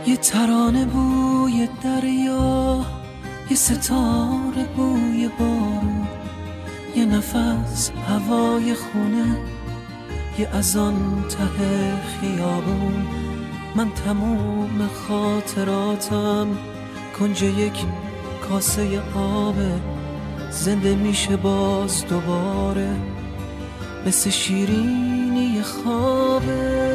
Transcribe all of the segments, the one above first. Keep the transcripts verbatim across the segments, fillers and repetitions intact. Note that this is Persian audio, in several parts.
یه ترانه بوی دریا، یه ستاره بوی بارون، یه نفس هوای خونه، یه اذان ته خیابون. من تموم خاطراتم کنج یک کاسه آبه، زنده میشه باز دوباره مثل شیرینی خوابه.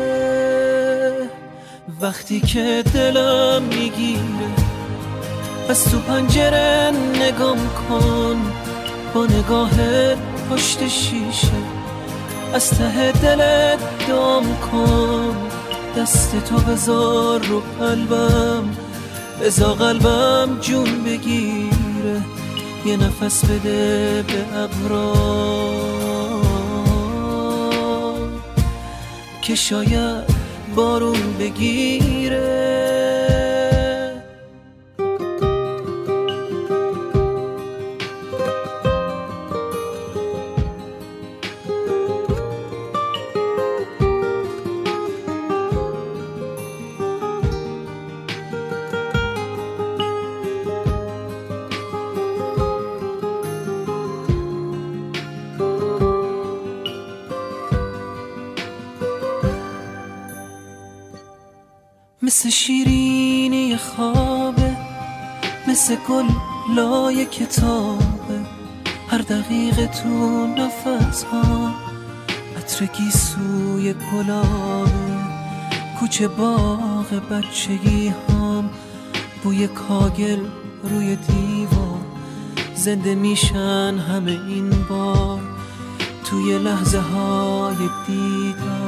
وقتی که دلم میگیره از تو پنجره نگام کن، با نگاهت پشت شیشه از ته دلت دام کن. دست تو بذار رو قلبم، بذار قلبم جون بگیره، یه نفس بده به ابرا که شاید بارون بگیره. مثل شیرینی خوابه، مثل گل لای کتابه، هر دقیقه تو نفس ها عطر گیسوی گلابه. کوچه باغ بچگی هام، بوی کاگل روی دیوار، زنده میشن همه این بار توی لحظه های دیدن.